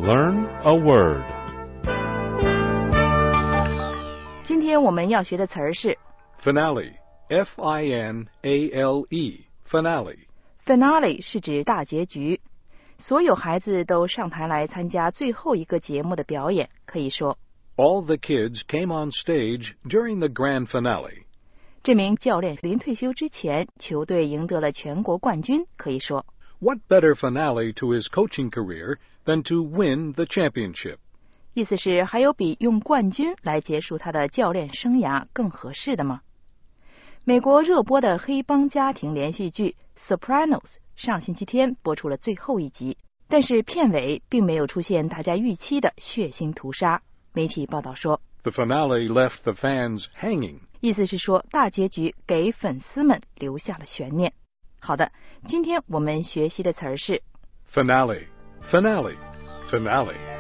Learn a word. 今天我们要学的词儿是 Finale, F-I-N-A-L-E, finale. Finale 是指大结局。所有孩子都上台来参加最后一个节目的表演，可以说 All the kids came on stage during the grand finale. 这名教练临退休之前，球队赢得了全国冠军，可以说 What better finale to his coaching career than to win the championship? 意思是还有比用冠军来结束他的教练生涯更合适的吗？美国热播的黑帮家庭连续剧 Sopranos 上星期天播出了最后一集，但是片尾并没有出现大家预期的血腥屠杀。媒体报道说 The finale left the fans hanging. 意思是说大结局给粉丝们留下了悬念。好的，今天我们学习的词儿是 Finale, finale, finale.